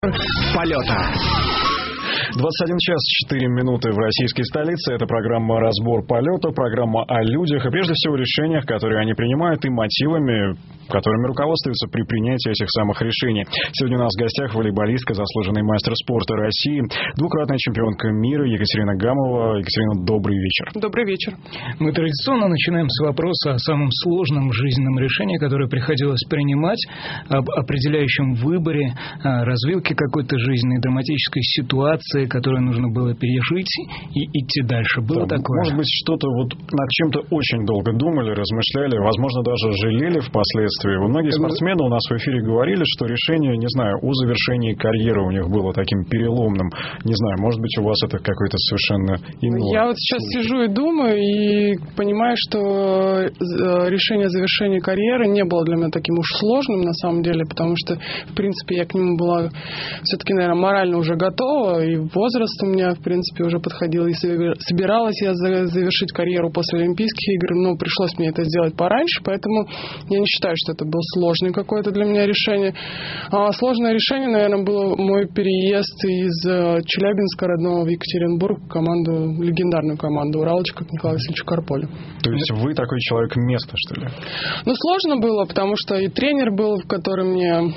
Полета. 21 час 4 минуты в российской столице. Это программа «Разбор полета», программа о людях и, прежде всего, решениях, которые они принимают, и мотивами, которыми руководствуются при принятии этих самых решений. Сегодня у нас в гостях волейболистка, заслуженный мастер спорта России, двукратная чемпионка мира Екатерина Гамова. Екатерина, добрый вечер. Добрый вечер. Мы традиционно начинаем с вопроса о самом сложном жизненном решении, которое приходилось принимать, об определяющем выборе, развилке какой-то жизненной драматической ситуации, которую нужно было пережить и идти дальше. Было такое? Может быть, что-то вот над чем-то очень долго думали, размышляли, возможно, даже жалели впоследствии. Многие спортсмены у нас в эфире говорили, что решение, не знаю, о завершении карьеры у них было таким переломным. Не знаю, может быть, у вас это какое-то совершенно иное. Я вот сейчас сижу и думаю, и понимаю, что решение завершения карьеры не было для меня таким уж сложным, на самом деле, потому что, в принципе, я к нему была все-таки, наверное, морально уже готова, и возраст у меня, в принципе, уже подходил, и собиралась я завершить карьеру после Олимпийских игр, но пришлось мне это сделать пораньше, поэтому я не считаю, что это был сложный какое-то для меня решение. Сложное решение, наверное, был мой переезд из Челябинска родного в Екатеринбург в команду, легендарную команду «Уралочка» к Николаю Васильевичу Карполю. То есть вы такой человек места, что ли? Ну, сложно было, потому что и тренер был, который мне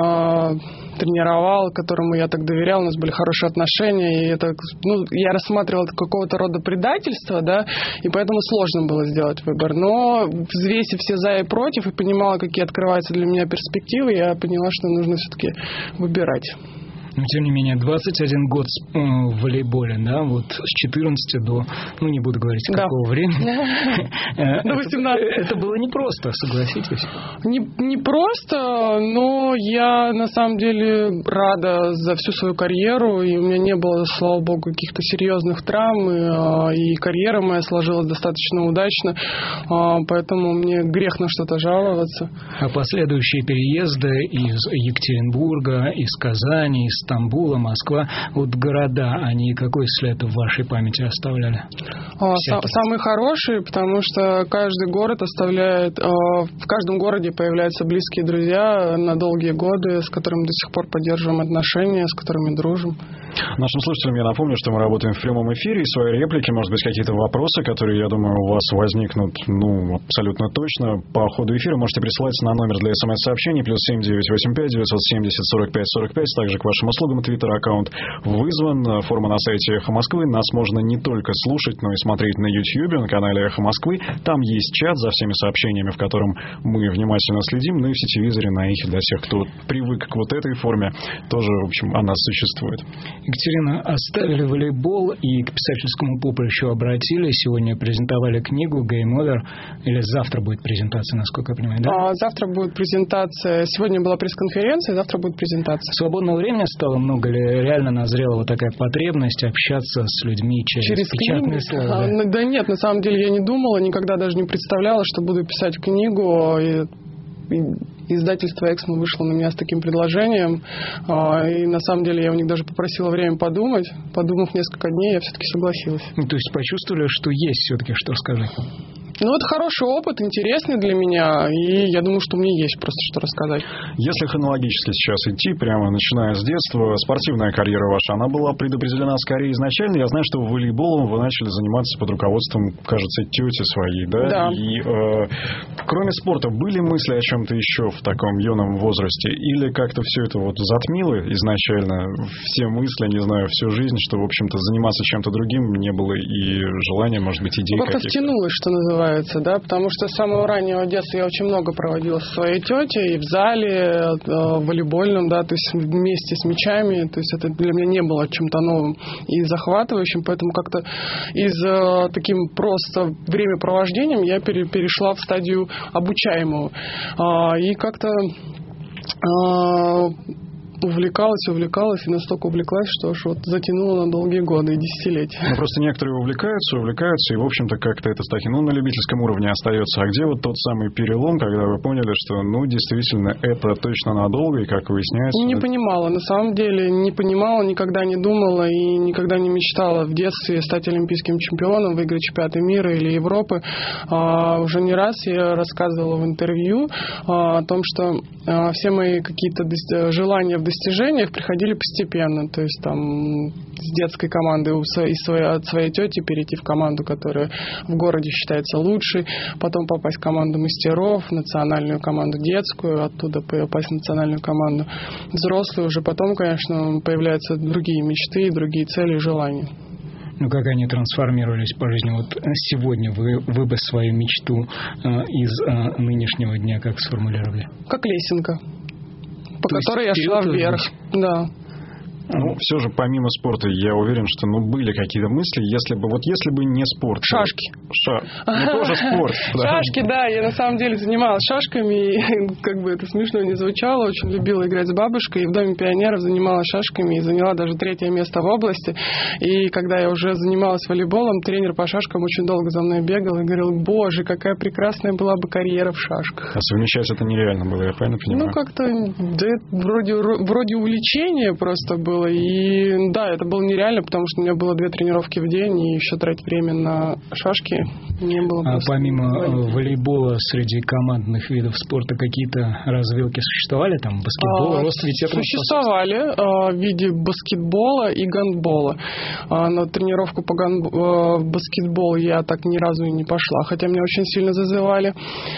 тренировал, которому я так доверял, у нас были хорошие отношения, и это, я рассматривала это какого-то рода предательство, да, и поэтому сложно было сделать выбор. Но взвесив все за и против, и понимала, какие открываются для меня перспективы, я поняла, что нужно все-таки выбирать. Но, тем не менее, 21 год в волейболе, да, вот с 14 до, не буду говорить, какого времени. До 18. Это было непросто, согласитесь? Не просто, но я, на самом деле, рада за всю свою карьеру, и у меня не было, слава богу, каких-то серьезных травм, и карьера моя сложилась достаточно удачно, поэтому мне грех на что-то жаловаться. А последующие переезды из Екатеринбурга, из Казани, из Стамбула, Москва, вот города, они какой след в вашей памяти оставляли? Самые хорошие, потому что каждый город оставляет, в каждом городе появляются близкие друзья на долгие годы, с которыми до сих пор поддерживаем отношения, с которыми дружим. Нашим слушателям я напомню, что мы работаем в прямом эфире, и свои реплики, может быть, какие-то вопросы, которые, я думаю, у вас возникнут, абсолютно точно. По ходу эфира можете присылать на номер для СМС-сообщений +7 985 970 45 45, также к вашим услугам Твиттер-аккаунт вызван, форма на сайте «Эхо Москвы». Нас можно не только слушать, но и смотреть на YouTube, на канале «Эхо Москвы». Там есть чат за всеми сообщениями, в котором мы внимательно следим, и в сетевизоре на «Эхе» для тех, кто привык к вот этой форме, тоже, в общем, она существует. Екатерина, оставили волейбол и к писательскому поприщу обратились. Сегодня презентовали книгу «Game Over». Или завтра будет презентация, насколько я понимаю, да? Завтра будет презентация. Сегодня была пресс-конференция, завтра будет презентация. Свободного времени стало много или реально назрела вот такая потребность общаться с людьми через печатные слова? Да нет, на самом деле я не думала, никогда даже не представляла, что буду писать книгу. Издательство «Эксмо» вышло на меня с таким предложением, и на самом деле я у них даже попросила время подумать. Подумав несколько дней, я все-таки согласилась. То есть почувствовали, что есть все-таки что сказать? Это хороший опыт, интересный для меня, и я думаю, что мне есть просто что рассказать. Если хронологически сейчас идти, прямо начиная с детства, спортивная карьера ваша, она была предопределена скорее изначально. Я знаю, что волейболом вы начали заниматься под руководством, кажется, тети своей, да? Да. И кроме спорта, были мысли о чем-то еще в таком юном возрасте? Или как-то все это затмило изначально все мысли, не знаю, всю жизнь, что, в общем-то, заниматься чем-то другим не было и желания, может быть, идей как-то каких-то? втянулось, что называется. Да, потому что с самого раннего детства я очень много проводила со своей тетей и в зале волейбольном, да, то есть вместе с мячами, то есть это для меня не было чем-то новым и захватывающим, поэтому как-то из таким просто времяпровождением я перешла в стадию обучаемого и как-то увлекалась, и настолько увлеклась, что затянула на долгие годы и десятилетия. Просто некоторые увлекаются, и, в общем-то, как-то это на любительском уровне остается. А где тот самый перелом, когда вы поняли, что, действительно, это точно надолго, и, как выясняется... Не понимала, на самом деле, никогда не думала и никогда не мечтала в детстве стать олимпийским чемпионом, выиграть чемпионаты мира или Европы. Уже не раз я рассказывала в интервью о том, что все мои какие-то желания в достижениях приходили постепенно. То есть там с детской команды от своей тети перейти в команду, которая в городе считается лучшей, потом попасть в команду мастеров, в национальную команду детскую, оттуда попасть в национальную команду взрослую. Уже потом, конечно, появляются другие мечты, другие цели и желания. Ну, как они трансформировались по жизни? Вот сегодня вы бы свою мечту из нынешнего дня как сформулировали? Как лесенка, по которой я шла вверх. Да. Ну, все же, помимо спорта, я уверен, что были какие-то мысли, если бы не спорт. Шашки. Тоже спорт. Шашки, да. Я на самом деле занималась шашками, и как бы это смешно не звучало, очень любила играть с бабушкой, и в Доме пионеров занималась шашками, и заняла даже 3-е место в области. И когда я уже занималась волейболом, тренер по шашкам очень долго за мной бегал и говорил: боже, какая прекрасная была бы карьера в шашках. А совмещать это нереально было, я правильно понимаю? Ну, как-то, да, вроде увлечения просто было. И да, это было нереально, потому что у меня было 2 тренировки в день, и еще тратить время на шашки не было просто. А помимо волейбола среди командных видов спорта какие-то развилки существовали? Там баскетбол, рост, ведь это существовали в виде баскетбола и гандбола. На тренировку по баскетболу я так ни разу и не пошла, хотя меня очень сильно зазывали.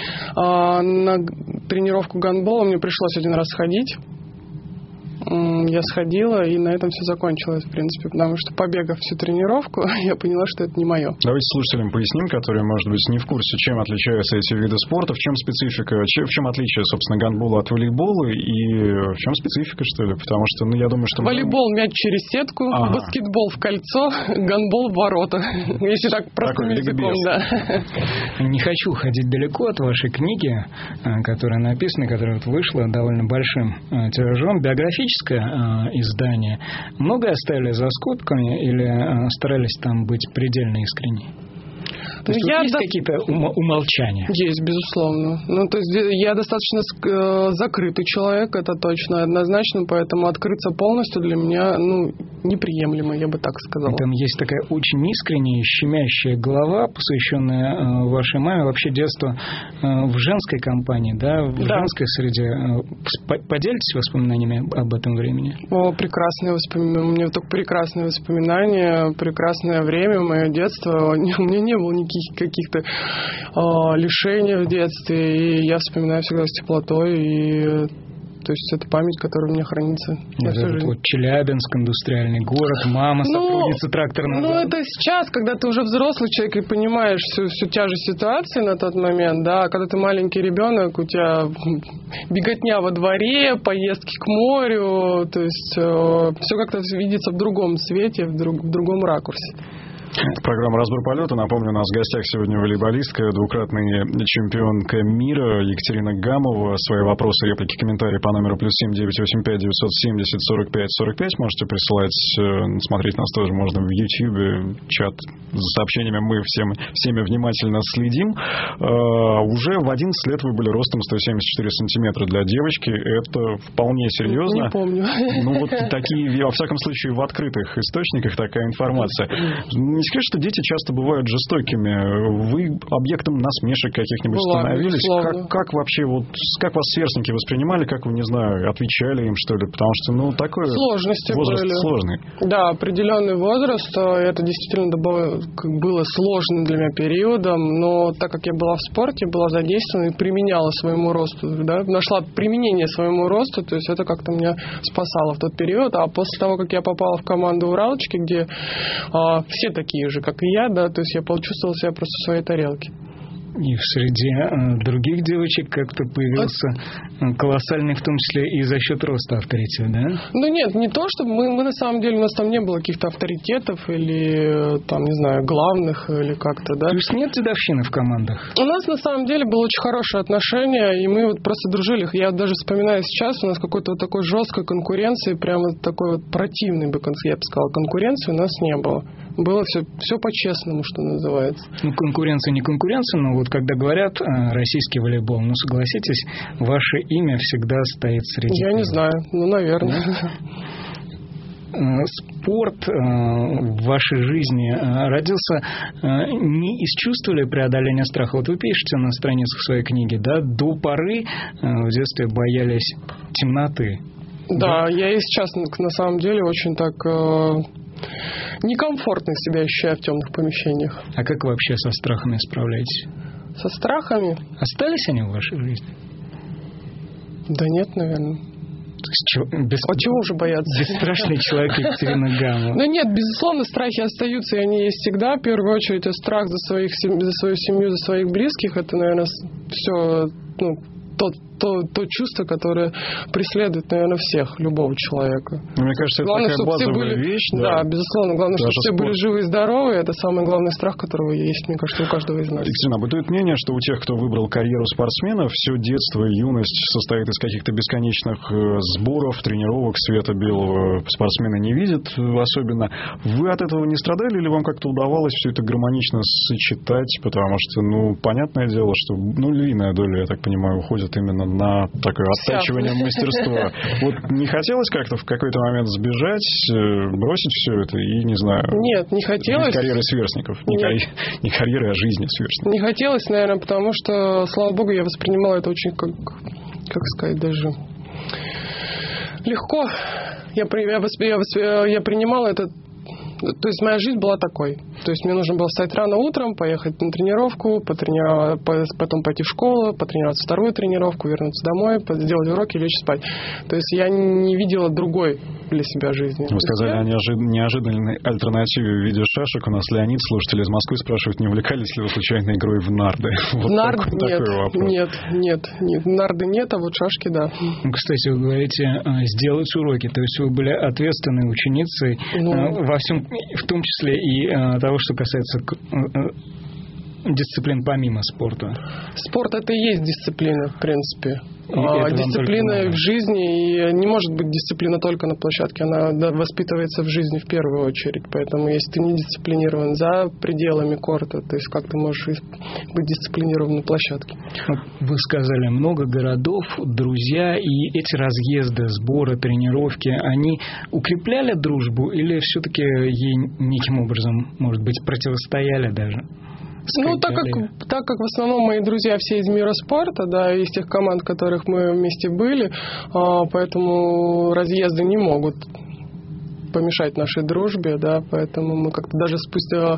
На тренировку гандбола мне пришлось 1 раз сходить. Я сходила, и на этом все закончилось, в принципе, потому что, побегав всю тренировку, я поняла, что это не мое. Давайте слушателям поясним, которые, может быть, не в курсе, чем отличаются эти виды спорта, в чем специфика, в чем отличие, собственно, гандбола от волейбола, и в чем специфика, что ли? Потому что, я думаю, что... Волейбол мяч через сетку, баскетбол в кольцо, гандбол в ворота. Если так простым языком, да. Не хочу ходить далеко от вашей книги, которая написана, которая вышла довольно большим тиражом, биографически издание. Многое оставили за скобками или старались там быть предельно искренней? То есть есть какие-то умолчания? Есть, безусловно. То есть я достаточно закрытый человек, это точно, однозначно, поэтому открыться полностью для меня, неприемлемо, я бы так сказала. Там есть такая очень искренняя, щемящая глава, посвященная вашей маме, вообще детство в женской компании, в женской среде. Поделитесь воспоминаниями об этом времени? Прекрасные воспоминания. У меня только прекрасные воспоминания, прекрасное время, мое детство. У меня не было никаких каких-то лишений в детстве, и я вспоминаю всегда с теплотой, и то есть это память, которая у меня хранится. Челябинск, индустриальный город, мама, сотрудница тракторного. Это сейчас, когда ты уже взрослый человек и понимаешь всю тяжесть ситуации на тот момент, да, когда ты маленький ребенок, у тебя беготня во дворе, поездки к морю, то есть все как-то видится в другом свете, в другом ракурсе. Программа «Разбор полета». Напомню, у нас в гостях сегодня волейболистка, двукратная чемпионка мира Екатерина Гамова. Свои вопросы, реплики, комментарии по номеру +7 985 970 45 45 можете присылать. Смотреть нас тоже можно в YouTube. Чат за сообщениями мы всеми внимательно следим. Уже в 11 лет вы были ростом 174 сантиметра. Для девочки это вполне серьезно. Не помню. Такие, во всяком случае, в открытых источниках такая информация. Не секрет, что дети часто бывают жестокими. Вы объектом насмешек каких-нибудь становились? Как вообще, как вас сверстники воспринимали? Как вы, не знаю, отвечали им, что ли? Потому что, такой сложности возраст были. Сложный. Да, определенный возраст. Это действительно было сложным для меня периодом. Но так как я была в спорте, была задействована и применяла своему росту, нашла применение своему росту, то есть это как-то меня спасало в тот период. А после того, как я попала в команду «Уралочки», где все такие же, как и я, то есть я почувствовал себя просто в своей тарелке. И среди других девочек как-то появился колоссальный, в том числе и за счет роста авторитет, да? Нет, не то, чтобы мы на самом деле, у нас там не было каких-то авторитетов или, не знаю, главных или как-то, да. То есть нет дедовщины в командах? У нас на самом деле было очень хорошее отношение, и мы просто дружили. Я даже вспоминаю сейчас, у нас какой-то такой жесткой конкуренции, прямо такой противной, я бы сказала, конкуренции у нас не было. Было все по-честному, что называется. Конкуренция не конкуренция, но когда говорят российский волейбол, согласитесь, ваше имя всегда стоит среди... Я не знаю, наверное. Спорт в вашей жизни родился не из чувства ли преодоления страха? Вы пишете на страницах своей книги, до поры в детстве боялись темноты. Да, я и сейчас, на самом деле, очень так некомфортно себя ощущаю в темных помещениях. А как вы вообще со страхами справляетесь? Со страхами? Остались они в вашей жизни? Да нет, наверное. А чего уже бояться? Бесстрашный человек Екатерина Гамова. Да нет, безусловно, страхи остаются, и они есть всегда. В первую очередь, страх за свою семью, за своих близких. Это, наверное, все, то чувство, которое преследует, наверное, всех, любого человека. Мне кажется, это главное, такая базовая были, вещь. Да, безусловно. Главное, даже чтобы все были живы и здоровы. Это самый главный страх, которого есть, мне кажется, у каждого из нас. Екатерина, бытует мнение, что у тех, кто выбрал карьеру спортсмена, все детство и юность состоит из каких-то бесконечных сборов, тренировок, света белого спортсмена не видит особенно. Вы от этого не страдали или вам как-то удавалось все это гармонично сочетать? Потому что, понятное дело, что львиная доля, я так понимаю, уходит именно на такое оттачивание мастерства. Вот не хотелось как-то в какой-то момент сбежать, бросить все это и, не знаю... Нет, не хотелось. Карьеры сверстников. Не карьеры, а жизни сверстников. Не хотелось, наверное, потому что, слава богу, я воспринимала это очень, как сказать, даже легко. Я принимала это. То есть моя жизнь была такой. То есть мне нужно было встать рано утром, поехать на тренировку, потом пойти в школу, потренироваться вторую тренировку, вернуться домой, сделать уроки и лечь спать. То есть я не видела другой для себя жизни. Вы сказали о неожиданной альтернативе в виде шашек. У нас Леонид, слушатели из Москвы, спрашивают, не увлекались ли вы случайно игрой в нарды? Нет. Нарды нет, а вот шашки, да. Кстати, вы говорите, сделать уроки. То есть вы были ответственной ученицей во всем, в том числе и того, что касается дисциплин помимо спорта. Спорт — это и есть дисциплина, в принципе. Дисциплина в жизни, и не может быть дисциплина только на площадке, она воспитывается в жизни в первую очередь. Поэтому если ты не дисциплинирован за пределами корта, то есть как ты можешь быть дисциплинирован на площадке? Вы сказали, много городов, друзья, и эти разъезды, сборы, тренировки, они укрепляли дружбу или все-таки ей неким образом, может быть, противостояли даже? Так как в основном мои друзья все из мира спорта, да, из тех команд, в которых мы вместе были, поэтому разъезды не могут помешать нашей дружбе, да, поэтому мы как-то даже спустя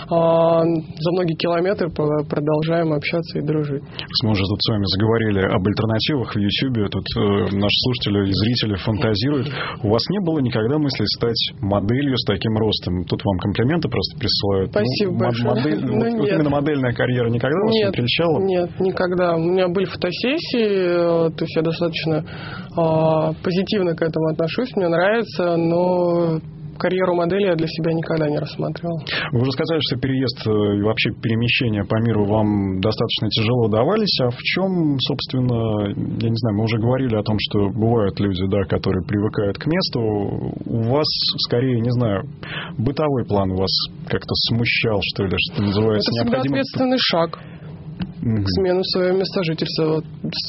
за многие километры продолжаем общаться и дружить. Мы уже тут с вами заговорили об альтернативах в Ютьюбе, тут наши слушатели и зрители фантазируют. У вас не было никогда мысли стать моделью с таким ростом? Тут вам комплименты просто присылают. Спасибо большое. Именно модельная карьера никогда вас не прельщала? Нет, никогда. У меня были фотосессии, то есть я достаточно позитивно к этому отношусь, мне нравится, но карьеру модели я для себя никогда не рассматривал. Вы уже сказали, что переезд и вообще перемещение по миру вам достаточно тяжело давались. А в чем, собственно, я не знаю, мы уже говорили о том, что бывают люди, да, которые привыкают к месту. У вас, скорее, не знаю, бытовой план вас как-то смущал, что ли, что называется? Это всегда ответственный шаг. К смену своего места жительства,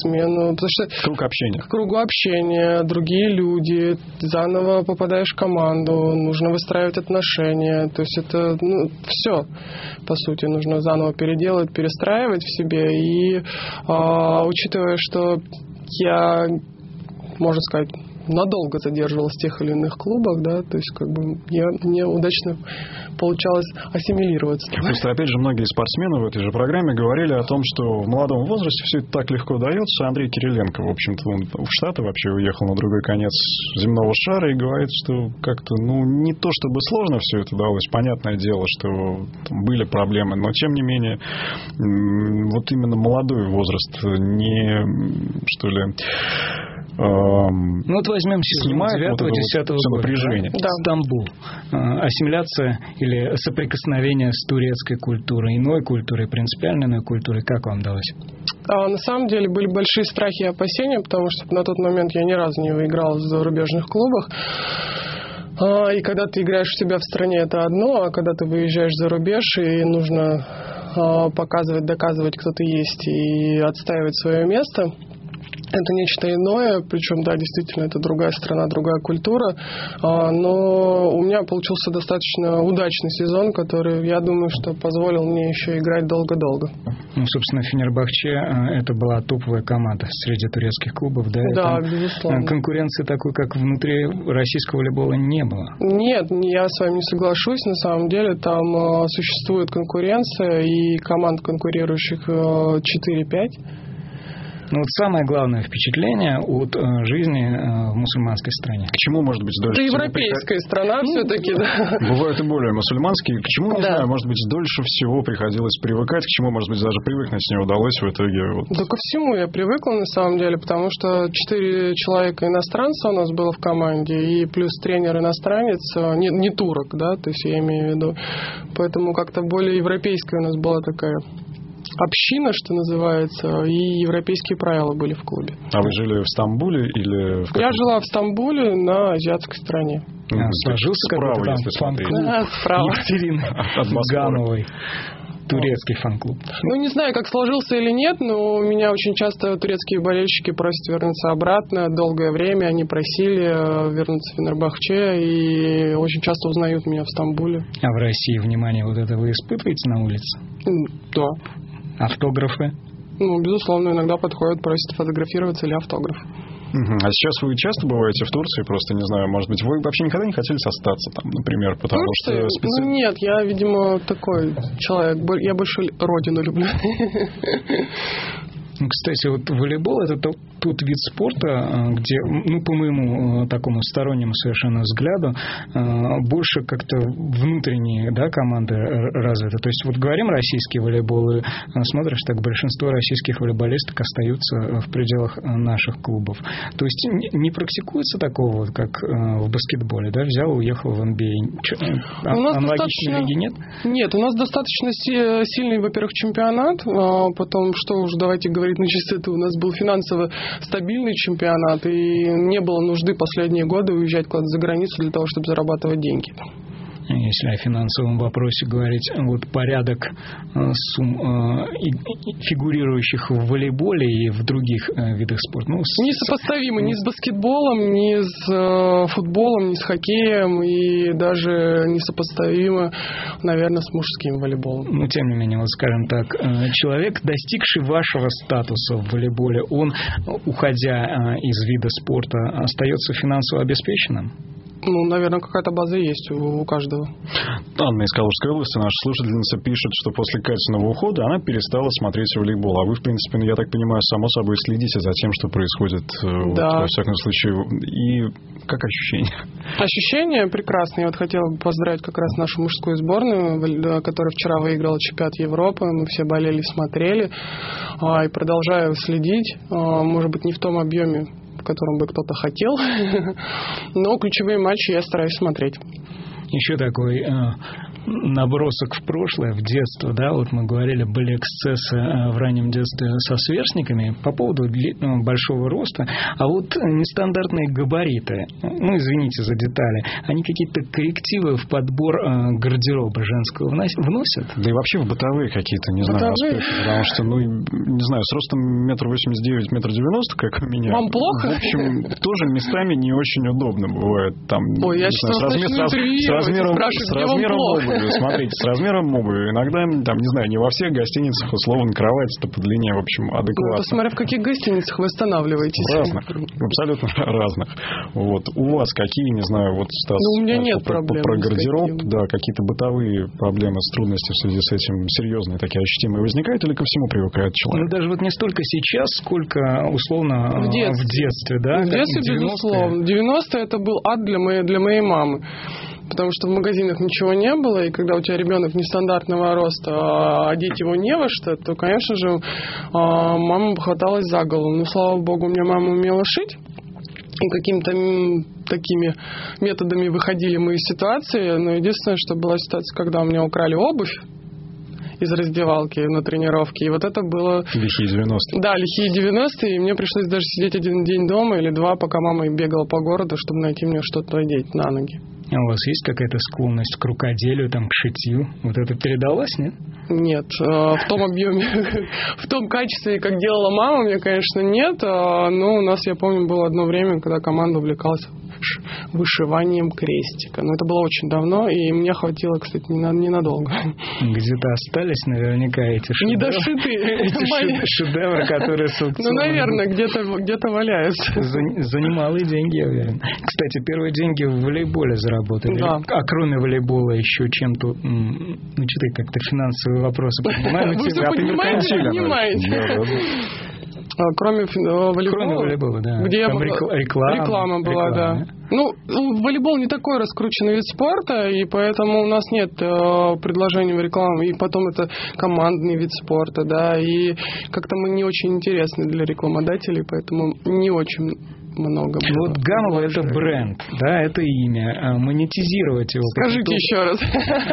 круг общения. К кругу общения, другие люди, заново попадаешь в команду, нужно выстраивать отношения, то есть это все, по сути, нужно заново переделывать, перестраивать в себе, и учитывая, что я, можно сказать, надолго задерживалась в тех или иных клубах, да, то есть мне удачно получалось ассимилироваться. Просто, опять же, многие спортсмены в этой же программе говорили о том, что в молодом возрасте все это так легко дается. Андрей Кириленко, в общем-то, он в Штаты вообще уехал на другой конец земного шара и говорит, что как-то, не то чтобы сложно все это далось. Понятное дело, что были проблемы, но, тем не менее, вот именно молодой возраст что ли... Вот возьмем сезон 9-10 напряжение. Да. Стамбул. Ассимиляция или соприкосновение с турецкой культурой, иной культурой, принципиально иной культурой. Как вам далось? На самом деле были большие страхи и опасения, потому что на тот момент я ни разу не выиграл в зарубежных клубах. И когда ты играешь у себя в стране, это одно, а когда ты выезжаешь за рубеж, и нужно показывать, доказывать, кто ты есть, и отстаивать свое место, Это нечто иное, причем, да, действительно, это другая страна, другая культура, но у меня получился достаточно удачный сезон, который, я думаю, что позволил мне еще играть долго-долго. Ну, собственно, Фенербахче это была топовая команда среди турецких клубов, да? Да, безусловно. Конкуренции такой, как внутри российского волейбола, не было? Нет, я с вами не соглашусь, на самом деле там существует конкуренция, и команд, конкурирующих 4-5. Ну, вот самое главное впечатление от жизни в мусульманской стране. К чему, может быть, дольше... Это европейская страна все-таки, да. Бывают и более мусульманские. К чему, не знаю, может быть, дольше всего приходилось привыкать, к чему, может быть, даже привыкнуть не удалось в итоге? Да ко всему я привыкла, на самом деле, потому что 4 человека иностранца у нас было в команде, и плюс тренер иностранец, не турок, да, то есть я имею в виду. Поэтому как-то более европейская у нас была такая... община, что называется, и европейские правила были в клубе. А вы жили в Стамбуле или в... Я жила в Стамбуле на азиатской стране. Сложился какой-то там фан-клуб Екатерины Гановой. Турецкий фан-клуб. Ну, не знаю, как сложился или нет, но меня очень часто турецкие болельщики просят вернуться обратно. Долгое время они просили вернуться в Фенербахче и очень часто узнают меня в Стамбуле. А в России внимание вот это вы испытываете на улице? Да. Автографы? Ну, безусловно, иногда подходят, просят фотографироваться или автограф. А сейчас вы часто бываете в Турции? Просто, не знаю, может быть, вы вообще никогда не хотели остаться там, например, потому что... Ну, нет, я, видимо, такой человек. Я больше родину люблю. Кстати, вот волейбол – это тот вид спорта, где, ну, по моему такому стороннему совершенно взгляду, больше как-то внутренние, да, команды развиты. То есть вот говорим российский волейбол, и смотришь, так большинство российских волейболисток остаются в пределах наших клубов. То есть не практикуется такого, как в баскетболе, да, взял, уехал в NBA. Аналогичной лиги нет? Нет, у нас достаточно сильный, во-первых, чемпионат, потом, что уж давайте говорить на чистоту, у нас был финансово стабильный чемпионат, и не было нужды последние годы уезжать куда-то за границу для того, чтобы зарабатывать деньги. Если о финансовом вопросе говорить, вот порядок сумм, фигурирующих в волейболе и в других видах спорта. Ну, несопоставимы ни с баскетболом, ни с футболом, ни с хоккеем, и даже несопоставимы, наверное, с мужским волейболом. Ну, тем не менее, вот скажем так, человек, достигший вашего статуса в волейболе, он, уходя из вида спорта, остается финансово обеспеченным? Ну, наверное, какая-то база есть у каждого. Анна из Калужской области, наша слушательница, пишет, что после Катиного ухода она перестала смотреть волейбол. А вы, в принципе, я так понимаю, само собой следите за тем, что происходит, да. Вот, во всяком случае. И как ощущения? Ощущения прекрасные. Я вот хотела бы поздравить как раз нашу мужскую сборную, которая вчера выиграла чемпионат Европы. Мы все болели, смотрели. И продолжаю следить. Может быть, не в том объеме, в котором бы кто-то хотел, но ключевые матчи я стараюсь смотреть. Еще такой набросок в прошлое, в детство, да, вот мы говорили, были эксцессы в раннем детстве со сверстниками по поводу большого роста, а вот нестандартные габариты, ну, извините за детали, они какие-то коррективы в подбор гардероба женского вносят? Да и вообще в бытовые какие-то, не знаю, аспекты, потому что, ну, не знаю, с ростом 1,89 м, 1,90 м, как у меня. Вам плохо? В общем, тоже местами не очень удобно бывает. Там, ой, я сейчас с размером обуви. Смотрите, с размером обуви. Иногда, там, не знаю, не во всех гостиницах условно кровать-то по длине, в общем, адекватно. Ну, посмотря в каких гостиницах вы останавливаетесь. Разных, абсолютно разных. Вот. У вас какие, не знаю, вот, Стас, у меня нет проблем про гардероб, да, какие-то бытовые проблемы, трудности в связи с этим серьезные, такие ощутимые возникают, или ко всему привыкает человек? Ну, даже вот не столько сейчас, сколько, условно, в детстве, да? В детстве, безусловно. 90-е это был ад для моей мамы. Потому что в магазинах ничего не было, и когда у тебя ребенок нестандартного роста, а одеть его не во что, то, конечно же, мама хваталась за голову. Но, слава богу, у меня мама умела шить, и какими-то такими методами выходили мы из ситуации. Но единственное, что была ситуация, когда у меня украли обувь из раздевалки на тренировке. И вот это было... Лихие 90-е. Да, лихие 90-е. И мне пришлось даже сидеть один день дома или два, пока мама бегала по городу, чтобы найти мне что-то одеть на ноги. А у вас есть какая-то склонность к рукоделию, там, к шитью? Вот это передалось, нет? Нет, в том объеме, в том качестве, как делала мама, мне, конечно, нет. Но у нас, я помню, было одно время, когда команда увлекалась вышиванием крестика. Но это было очень давно, и мне хватило, кстати, ненадолго. Где-то остались наверняка эти шедевры. Недошитые. Шедевры, которые с аукциона. Ну, наверное, где-то валяются. За немалые деньги, я уверен. Кстати, первые деньги в волейболе заработали. Да. А кроме волейбола еще чем-то... Ну, что ты как-то финансовые вопросы понимаешь? Вы все понимаете? Кроме волейбола, да. Где там реклама была, да. Ну, волейбол не такой раскрученный вид спорта, и поэтому у нас нет предложений в рекламу. И потом это командный вид спорта, да. И как-то мы не очень интересны для рекламодателей, поэтому не очень много. Вот Гамова — это бренд, да, это имя. Монетизировать его... Скажите еще раз.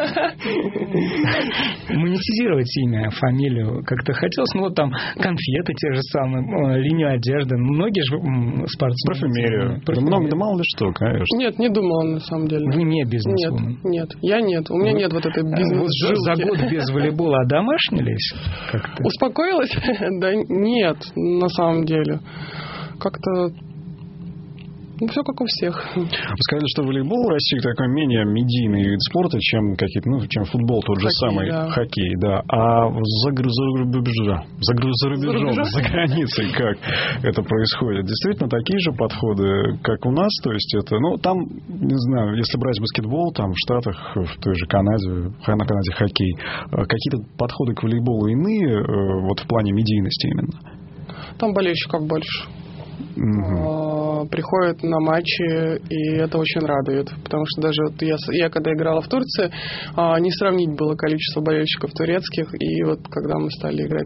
Монетизировать имя, фамилию как-то хотелось. Ну, вот там конфеты те же самые, линию одежды. Многие же спортсмены... Парфюмерию. Да мало ли что, конечно. Нет, не думала на самом деле. Вы не бизнесвумен? Нет, я нет. У меня нет вот этой бизнес-жилки. За год без волейбола одомашнились как-то? Успокоилась? Да нет, на самом деле. Как-то... Ну, все как у всех. Вы сказали, что волейбол в России такой менее медийный вид спорта, чем чем футбол, тот же самый хоккей, да. А за рубежом, за границей как это происходит? Действительно такие же подходы, как у нас? То есть это, ну, там, не знаю, если брать баскетбол, там в Штатах, в той же Канаде, на Канаде хоккей, какие-то подходы к волейболу иные, вот в плане медийности именно? Там болельщиков больше. Приходят на матчи, и это очень радует, потому что даже вот я когда играла в Турции, не сравнить было количество болельщиков турецких, и вот когда мы стали играть,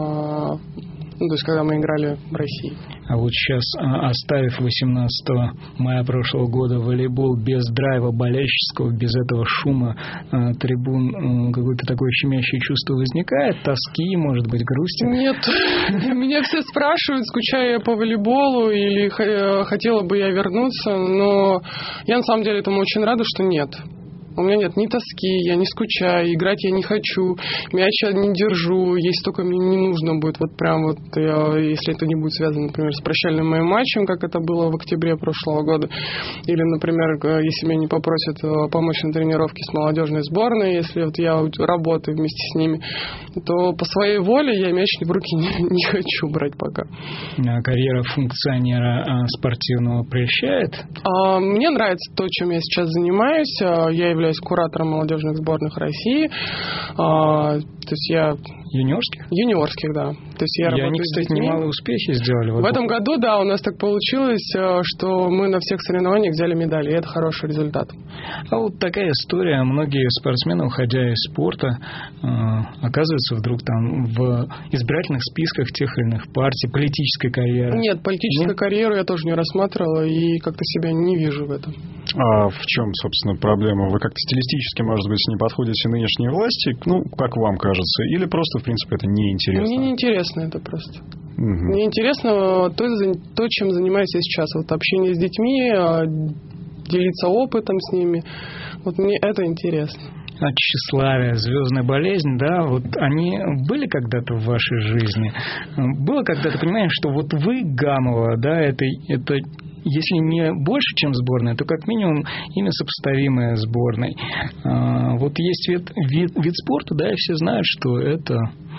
то есть когда мы играли в России. А вот сейчас, оставив 18 мая прошлого года волейбол без драйва болельщического, без этого шума трибун, какое-то такое щемящее чувство возникает? Тоски, может быть, грусти? Нет. Меня все спрашивают, скучаю я по волейболу или хотела бы я вернуться, но я на самом деле этому очень рада, что нет. У меня нет ни тоски, я не скучаю, играть я не хочу, мяч я не держу, если только мне не нужно будет, вот прям вот, если это не будет связано, например, с прощальным моим матчем, как это было в октябре прошлого года, или, например, если меня не попросят помочь на тренировке с молодежной сборной, если вот я работаю вместе с ними, то по своей воле я мяч в руки не хочу брать пока. Карьера функционера спортивного прельщает? Мне нравится то, чем я сейчас занимаюсь. Я являюсь куратором молодежных сборных России. То есть я... Юниорских? Юниорских, да. То есть я работаю они, кстати, немалые успехи сделали. В этом году, да, у нас так получилось, что мы на всех соревнованиях взяли медали, и это хороший результат. А вот такая история. Многие спортсмены, уходя из спорта, оказываются вдруг там в избирательных списках тех или иных партий, политической карьеры. Нет, политическую карьеру я тоже не рассматривала и как-то себя не вижу в этом. А в чем, собственно, проблема? Вы как-то стилистически, может быть, не подходите нынешней власти, ну, как вам кажется, или просто, в принципе, это неинтересно? Мне неинтересно это просто. Мне интересно то, чем занимаюсь я сейчас. Вот общение с детьми, делиться опытом с ними. Вот мне это интересно. Тщеславие, звездная болезнь, да, вот они были когда-то в вашей жизни? Было когда-то, понимаешь, что вот вы, Гамова, да, это если не больше, чем сборная, то как минимум имя сопоставимое сборной. Вот есть вид спорта, да, и все знают, что это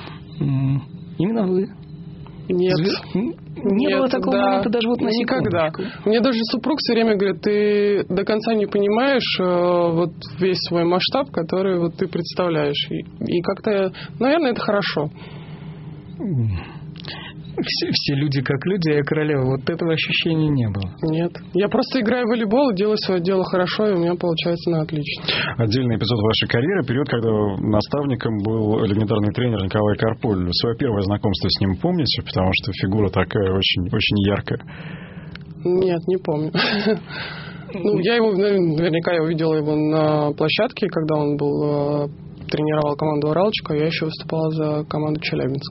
именно вы. Нет. Не было такого момента даже вот на никогда. Мне даже супруг все время говорит, ты до конца не понимаешь вот весь свой масштаб, который вот ты представляешь. И как-то, наверное, это хорошо. Все люди как люди, а я королева. Вот этого ощущения не было. Нет. Я просто играю в волейбол, делаю свое дело хорошо, и у меня получается на отлично. Отдельный эпизод вашей карьеры, период, когда наставником был легендарный тренер Николай Карполь. Свое первое знакомство с ним помните? Потому что фигура такая очень, очень яркая. Нет, не помню. Ну, я его, наверняка, я увидела его на площадке, когда он был тренировал команду «Уралчика», я еще выступала за команду «Челябинск».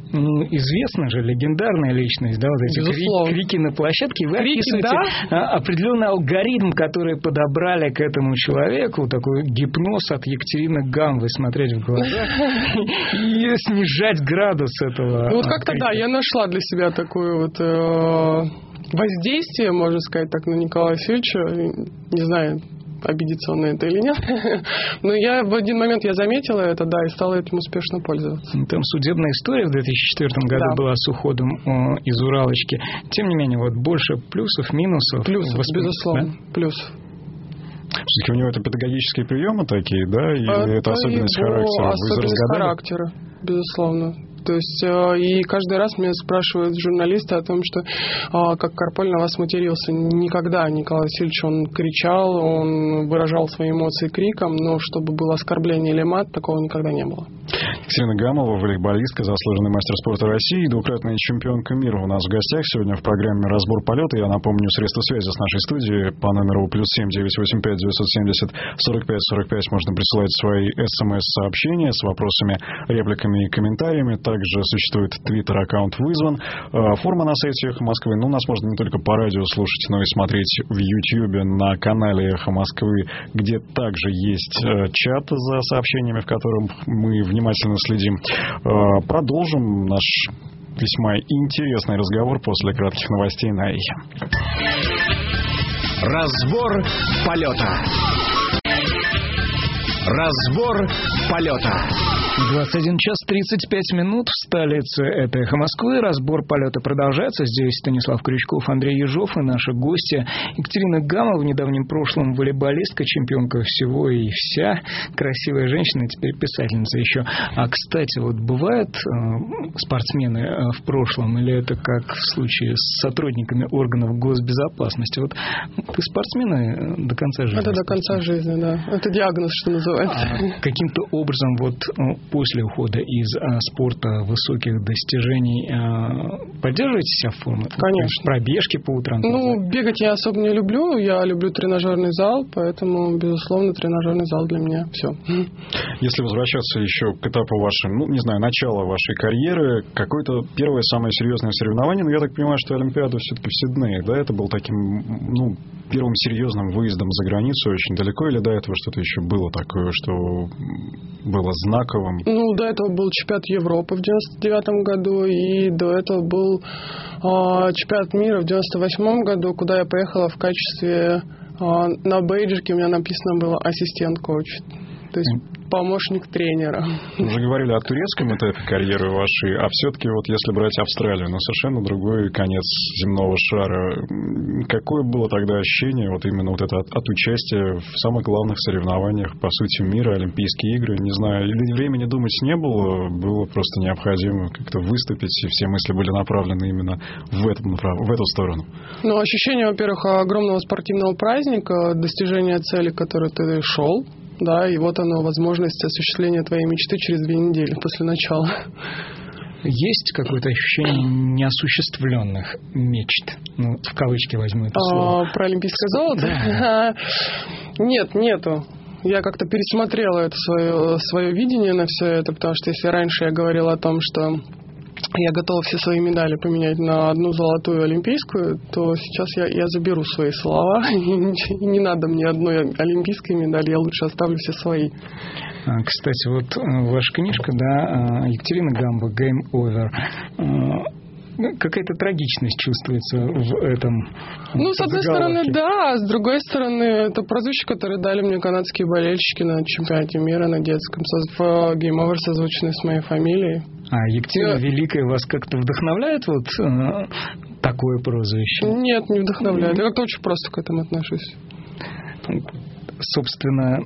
известна же легендарная личность, да, вот эти крики на площадке. Вы описываете определенный алгоритм, который подобрали к этому человеку, такой гипноз от Екатерины Гамовой, смотреть в глаза и снижать градус этого. Вот как-то да, я нашла для себя такое вот воздействие, можно сказать так, на Николая Васильевича. Не знаю, обидится он на это или нет. Но я в один момент заметила это, да, и стала этим успешно пользоваться. Там судебная история в 2004 году была с уходом из Уралочки. Тем не менее, вот больше плюсов, минусов. Плюсов, безусловно. Да? Плюс. Все-таки у него это педагогические приемы такие, да? Или это особенность характера? Особенность характера, безусловно. То есть, и каждый раз меня спрашивают журналисты о том, что как Карполь на вас матерился. Никогда Николай Васильевич, он кричал, он выражал свои эмоции криком, но чтобы было оскорбление или мат, такого никогда не было. Екатерина Гамова, волейболистка, заслуженный мастер спорта России, двукратная чемпионка мира у нас в гостях сегодня в программе «Разбор полета». Я напомню, средства связи с нашей студией по номеру +7 985 970 45 45 можно присылать свои СМС-сообщения с вопросами, репликами и комментариями. Также существует твиттер-аккаунт «Вызван». Форма на сайте «Эхо Москвы». Ну, нас можно не только по радио слушать, но и смотреть в Ютьюбе на канале «Эхо Москвы», где также есть чат за сообщениями, в котором мы внимательно следим. Продолжим наш весьма интересный разговор после кратких новостей на Эхе. Разбор полета. Разбор полета. 21 час 35 минут в столице. Это «Эхо Москвы». Разбор полета продолжается. Здесь Станислав Крючков, Андрей Ежов и наши гости. Екатерина Гамова, в недавнем прошлом волейболистка, чемпионка всего и вся. Красивая женщина, теперь писательница еще. А, кстати, вот бывают спортсмены в прошлом, или это как в случае с сотрудниками органов госбезопасности? Вот ты спортсмены до конца жизни? Это до конца жизни, да. Это диагноз, что называется. Каким-то образом вот после ухода из спорта высоких достижений поддерживаете себя в форме? Конечно. Пробежки по утрам? Ну, бегать я особо не люблю. Я люблю тренажерный зал, поэтому, безусловно, тренажерный зал для меня все. Если возвращаться еще к этапу вашей, не знаю, начала вашей карьеры, какое-то первое самое серьезное соревнование, но я так понимаю, что Олимпиада все-таки в Сиднее, да, это был таким, первым серьезным выездом за границу очень далеко, или до этого что-то еще было такое, что было знаковым? Ну, до этого был чемпионат Европы в 99 году, и до этого был чемпионат мира в 98 году, куда я поехала в качестве, на бейджике у меня написано было ассистент-коуч. То есть помощник тренера. Вы уже говорили о турецком этапе карьеры вашей, а все-таки вот если брать Австралию, совершенно другой конец земного шара. Какое было тогда ощущение вот именно вот это от участия в самых главных соревнованиях, по сути, мира, Олимпийские игры? Не знаю, или времени думать не было, было просто необходимо как-то выступить, и все мысли были направлены именно в эту сторону. Ну, ощущение, во-первых, огромного спортивного праздника, достижения цели, к которой ты шел. Да, и вот оно, возможность осуществления твоей мечты через 2 недели после начала. Есть какое-то ощущение неосуществленных мечт? В кавычки возьму это слово. Про олимпийское золото? Да. Нет, нету. Я как-то пересмотрела это свое видение на все это, потому что если раньше я говорила о том, что я готова все свои медали поменять на одну золотую олимпийскую, то сейчас я заберу свои слова. И не надо мне одной олимпийской медали, я лучше оставлю все свои. Кстати, вот ваша книжка, да, Екатерина Гамова «Game Over». Какая-то трагичность чувствуется в этом. С одной стороны, да, а с другой стороны, это прозвище, которое дали мне канадские болельщики на чемпионате мира на детском в Game Over, созвучное с моей фамилией. А Екатерина Великая вас как-то вдохновляет вот такое прозвище? Нет, не вдохновляет. Я как-то очень просто к этому отношусь. Собственно,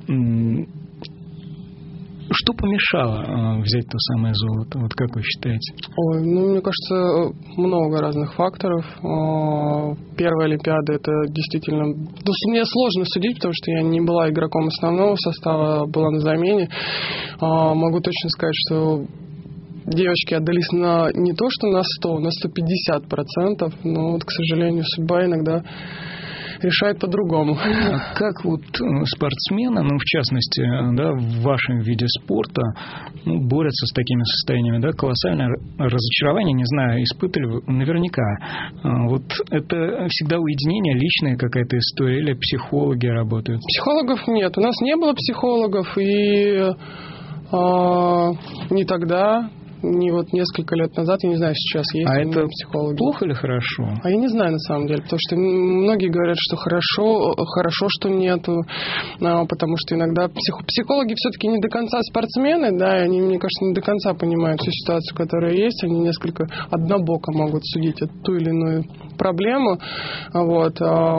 что помешало взять то самое золото? Вот как вы считаете? Мне кажется, много разных факторов. Первая Олимпиада, это действительно... Мне сложно судить, потому что я не была игроком основного состава, была на замене. Могу точно сказать, что девочки отдались не то что на 100, на 150%. Но, к сожалению, судьба иногда решают по-другому. А как вот спортсмены, в частности, да, в вашем виде спорта, борются с такими состояниями, да, колоссальное разочарование, не знаю, испытывали вы наверняка. Вот это всегда уединение, личная какая-то история, или психологи работают? Психологов нет. У нас не было психологов, и не тогда, не вот несколько лет назад, я не знаю, сейчас есть это психологи. Плохо или хорошо? А я не знаю, на самом деле, потому что многие говорят, что хорошо, что нету, потому что иногда психологи все-таки не до конца спортсмены, да, и они, мне кажется, не до конца понимают всю ситуацию, которая есть, они несколько однобоко могут судить ту или иную проблему, вот,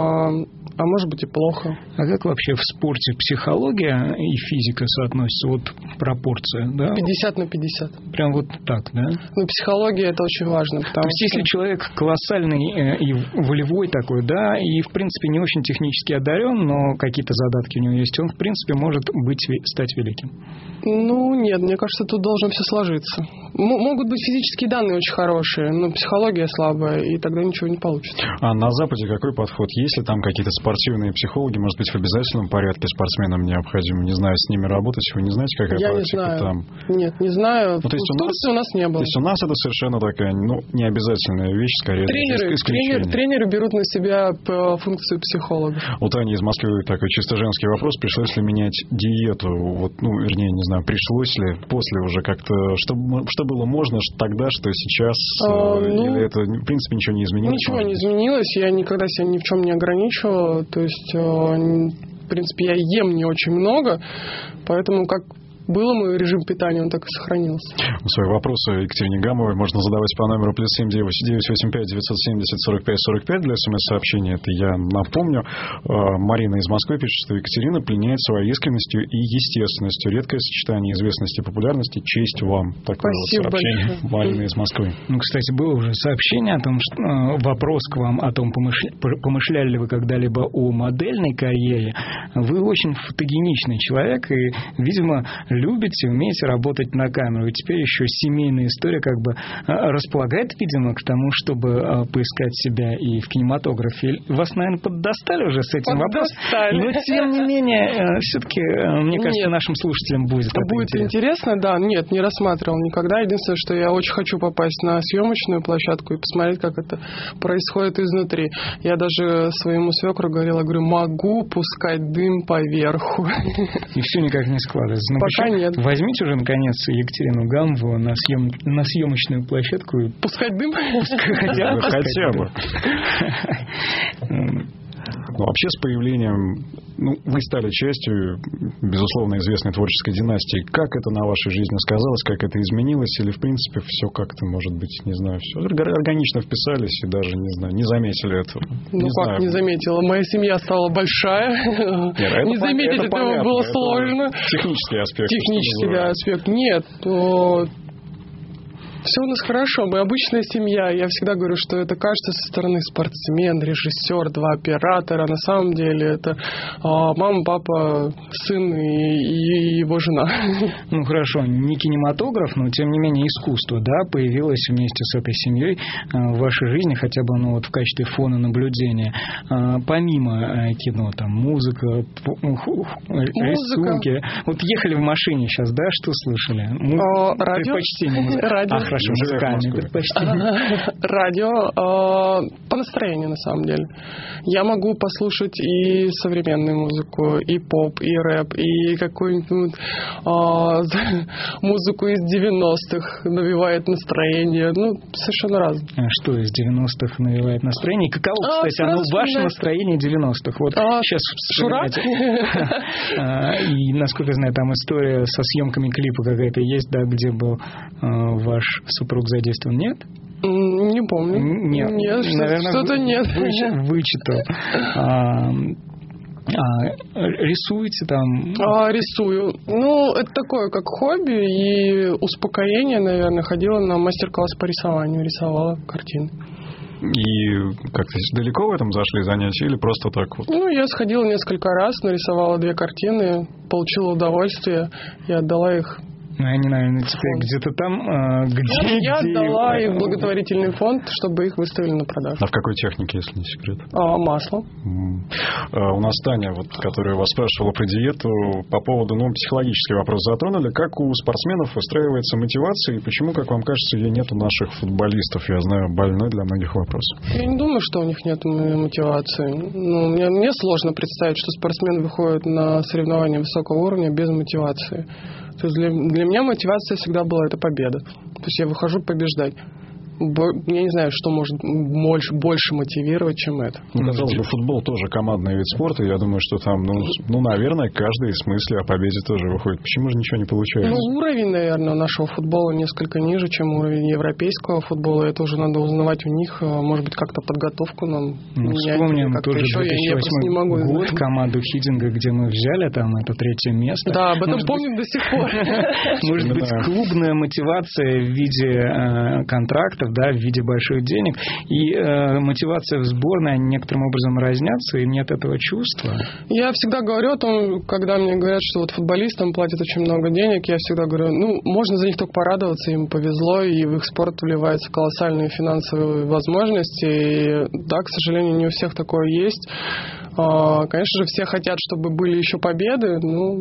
а может быть и плохо. А как вообще в спорте психология и физика соотносятся? Вот пропорция, да? 50 на 50. Прям вот так, да? Психология это очень важно. То есть, если человек колоссальный и волевой такой, да, и, в принципе, не очень технически одарен, но какие-то задатки у него есть, он, в принципе, может стать великим. Нет, мне кажется, тут должно все сложиться. Могут быть физические данные очень хорошие, но психология слабая, и тогда ничего не получится. А на Западе какой подход? Есть ли там какие-то спортивные психологи, может быть, в обязательном порядке спортсменам необходимо, не знаю, с ними работать? Вы не знаете, какая практика не знаю. там? Нет, не знаю. То есть в Турции у нас не было. То есть у нас это совершенно такая, необязательная вещь, скорее. Тренеры берут на себя функцию психолога. У Тани из Москвы такой чисто женский вопрос. Пришлось ли менять диету? Вернее, не знаю, пришлось ли после уже как-то... Что было можно тогда, что сейчас? Или это, в принципе, ничего не изменилось? Ничего не изменилось. Я никогда себя ни в чем не ограничивала. То есть, в принципе, я ем не очень много. Поэтому как был мой режим питания, он так и сохранился. Свои вопросы Екатерине Гамовой можно задавать по номеру +7 985 970 45 45 для СМС-сообщения. Это я напомню. Марина из Москвы пишет, что Екатерина пленяет своей искренностью и естественностью. Редкое сочетание известности и популярности. Честь вам. Такое Спасибо сообщение большое. Марина из Москвы. Кстати, было уже сообщение о том, что вопрос к вам о том, помышляли ли вы когда-либо о модельной карьере. Вы очень фотогеничный человек и, видимо, любите, умеете работать на камеру. И теперь еще семейная история как бы располагает, видимо, к тому, чтобы поискать себя и в кинематографе. Вас, наверное, поддостали уже с этим вопросом. Но, тем не менее, все-таки, мне кажется, нашим слушателям будет это интересно, да. Нет, не рассматривал никогда. Единственное, что я очень хочу попасть на съемочную площадку и посмотреть, как это происходит изнутри. Я даже своему свекру говорила, могу пускать дым поверху. И все никак не складывается. Пока нет. Возьмите уже, наконец, Екатерину Гамову на съемочную площадку. Пускать дым? Хотя бы. Вообще с появлением, вы стали частью, безусловно, известной творческой династии. Как это на вашей жизни сказалось, как это изменилось? Или, в принципе, все как-то, может быть, не знаю, все органично вписались и даже, не знаю, не заметили этого? Не заметила? Моя семья стала большая. Не заметить этого было сложно. Технический аспект. Технический аспект. Нет, все у нас хорошо, мы обычная семья. Я всегда говорю, что это кажется со стороны спортсмен, режиссер, 2 оператора. На самом деле это мама, папа, сын и его жена. Хорошо, не кинематограф, но тем не менее искусство, да, появилось вместе с этой семьей в вашей жизни, хотя бы в качестве фона наблюдения. Помимо кино, там музыка, рисунки. Ехали в машине сейчас, да, что слышали? Радио. Радио. Хорошо, музыкальные предпочтения. Радио по настроению, на самом деле. Я могу послушать и современную музыку, и поп, и рэп, и какую-нибудь музыку из 90-х навевает настроение. Совершенно разное. А что из 90-х навевает настроение? И каково, кстати, ваше настроение 90-х? Сейчас Шурак? И, насколько я знаю, там история со съемками клипа какая-то есть, да, где был ваш супруг задействован, нет? Не помню. Нет, наверное, что-то нет. Вычитал. Рисуете там? Рисую. Это такое, как хобби и успокоение, наверное. Ходила на мастер-класс по рисованию, рисовала картины. И как-то далеко в этом зашли занятия или просто так вот? Я сходила несколько раз, нарисовала 2 картины, получила удовольствие и отдала их Ну, они, наверное, теперь где-то там, где... Я отдала их в благотворительный фонд, чтобы их выставили на продажу. А в какой технике, если не секрет? Масло. У нас Таня, которая вас спрашивала про диету, по поводу, психологический вопрос затронули. Как у спортсменов выстраивается мотивация и почему, как вам кажется, ее нет у наших футболистов? Я знаю, больной для многих вопрос. Я не думаю, что у них нет мотивации. Мне сложно представить, что спортсмен выходит на соревнования высокого уровня без мотивации. То есть для меня мотивация всегда была это победа. То есть я выхожу побеждать. Я не знаю, что может больше мотивировать, чем это. Казалось бы, футбол тоже командный вид спорта. Я думаю, что там, наверное, каждый с мыслью о победе тоже выходит. Почему же ничего не получается? Уровень, наверное, нашего футбола несколько ниже, чем уровень европейского футбола. Это уже надо узнавать у них, может быть, как-то подготовку нам менять. Вспомним тоже 2008 год, команду Хидинга, где мы взяли там это 3-е место. Да, об этом помним до сих пор. Может быть, клубная мотивация в виде контракта, в виде больших денег, и мотивация в сборной, они некоторым образом разнятся, и нет этого чувства. Я всегда говорю о том, когда мне говорят, что футболистам платят очень много денег, я всегда говорю, можно за них только порадоваться, им повезло, и в их спорт вливаются колоссальные финансовые возможности, и да, к сожалению, не у всех такое есть. Конечно же, все хотят, чтобы были еще победы,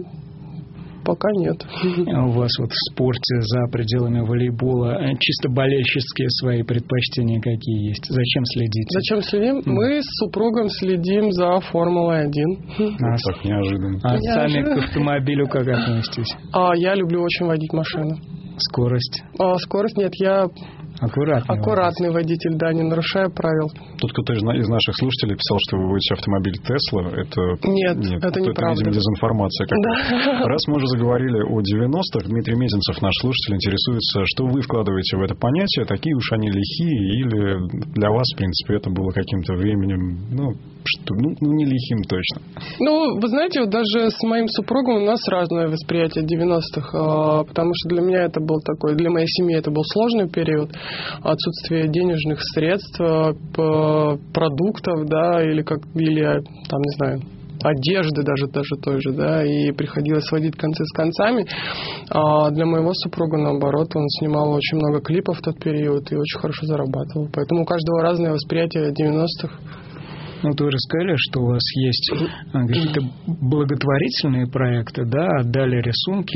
пока нет. А у вас в спорте за пределами волейбола чисто болельщические свои предпочтения какие есть? Зачем следите? Зачем следим? Мы с супругом следим за Формулой-1. Так неожиданно. А сами к автомобилю как относитесь? Я люблю очень водить машину. Скорость? Скорость нет, я... Аккуратный водитель, да, не нарушая правил. Тут кто-то из наших слушателей писал, что вы водите автомобиль Тесла. Нет, это неправда. Это, видимо, дезинформация. Да. Раз мы уже заговорили о 90-х, Дмитрий Мезенцев, наш слушатель, интересуется, что вы вкладываете в это понятие, такие уж они лихие, или для вас, в принципе, это было каким-то временем, не лихим точно. Вы знаете, даже с моим супругом у нас разное восприятие 90-х, потому что для меня это был для моей семьи это был сложный период. Отсутствие денежных средств, продуктов, или там, не знаю, одежды даже той же, и приходилось сводить концы с концами. А для моего супруга, наоборот, он снимал очень много клипов в тот период и очень хорошо зарабатывал. Поэтому у каждого разное восприятие 90-х. Вы рассказали, что у вас есть какие-то благотворительные проекты, отдали рисунки.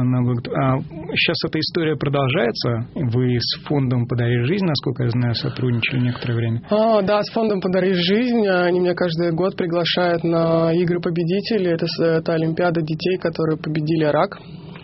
Сейчас эта история продолжается. Вы с фондом «Подари жизнь», насколько я знаю, сотрудничали некоторое время. Да, с фондом «Подари жизнь». Они меня каждый год приглашают на игры победителей. Это Олимпиада детей, которые победили рак.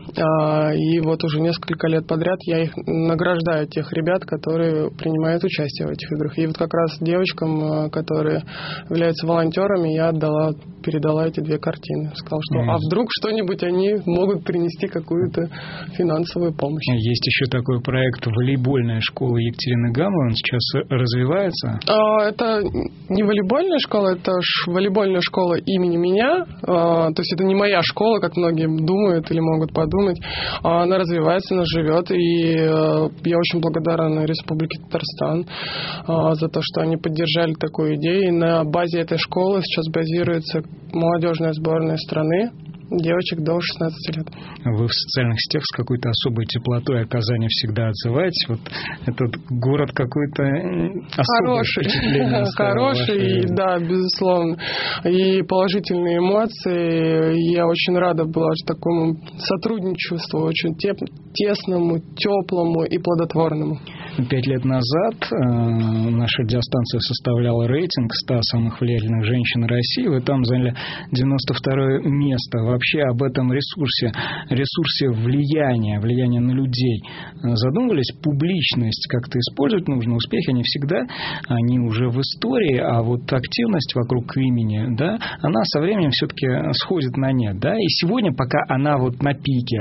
И уже несколько лет подряд я награждаю тех ребят, которые принимают участие в этих играх. И как раз девочкам, которые являются волонтерами, я передала эти 2 картины. Сказал, что вдруг что-нибудь они могут принести какую-то финансовую помощь. Есть еще такой проект «Волейбольная школа» Екатерины Гамовой. Он сейчас развивается? Это не волейбольная школа, это волейбольная школа имени меня. То есть это не моя школа, как многие думают или могут подумать. Она развивается, она живет, и я очень благодарен Республике Татарстан за то, что они поддержали такую идею. И на базе этой школы сейчас базируется молодежная сборная страны девочек до 16 лет. Вы в социальных сетях с какой-то особой теплотой о Казани всегда отзываетесь? Этот город какой-то особое впечатление. Хороший, да, безусловно. И положительные эмоции. Я очень рада была такому сотрудничеству, очень тесному, теплому и плодотворному. 5 лет назад наша радиостанция составляла рейтинг 100 самых влиятельных женщин России. Вы там заняли 92-е место. Вообще об этом ресурсе влияния на людей задумывались? Публичность как-то использовать нужно? Успехи не всегда, они уже в истории, а активность вокруг имени, она со временем все-таки сходит на нет. И сегодня, пока она на пике,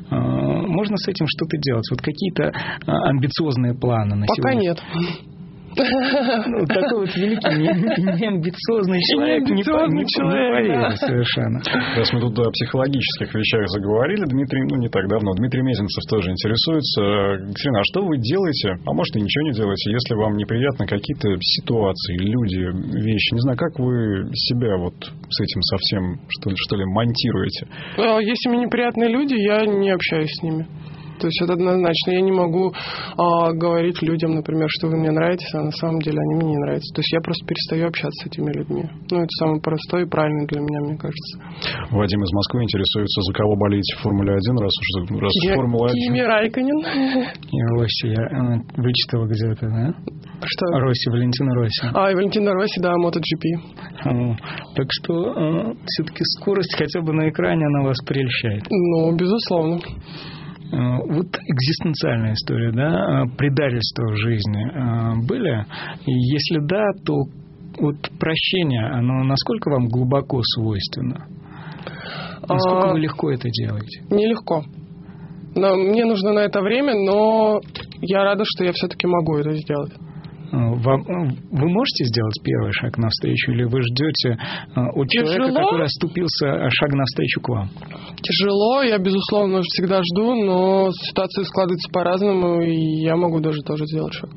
можно с этим что-то делать? Какие-то амбициозные планы на пока сегодня? Нет. Такой вот великий, неамбициозный человек, не поверит совершенно. Раз мы тут о психологических вещах заговорили, Дмитрий, не так давно, Дмитрий Мезенцев тоже интересуется. Екатерина, а что вы делаете, а может и ничего не делаете, если вам неприятны какие-то ситуации, люди, вещи? Не знаю, как вы себя вот с этим совсем, что ли, монтируете? Если мне неприятные люди, я не общаюсь с ними. То есть это однозначно. Я не могу говорить людям, например, что вы мне нравитесь, а на самом деле они мне не нравятся. То есть я просто перестаю общаться с этими людьми. Это самое простое и правильное для меня, мне кажется. Вадим из Москвы интересуется, за кого болеете в Формуле-1, раз Формула-1. Кими Райконен. И Росси, я вычитала где-то, да? Что? Росси, Валентина Росси. И Валентина Росси, да, MotoGP. Так что все-таки скорость хотя бы на экране она вас прельщает. Безусловно. Вот экзистенциальная история, да, предательства в жизни были? И если да, то вот прощение, оно насколько вам глубоко свойственно? Насколько вы легко это делаете? Нелегко. Мне нужно на это время, но я рада, что я все-таки могу это сделать. Вы можете сделать первый шаг навстречу, или вы ждете от человека, который оступился, шаг навстречу к вам? Тяжело, я, безусловно, всегда жду, но ситуации складываются по-разному, и я могу даже тоже сделать шаг.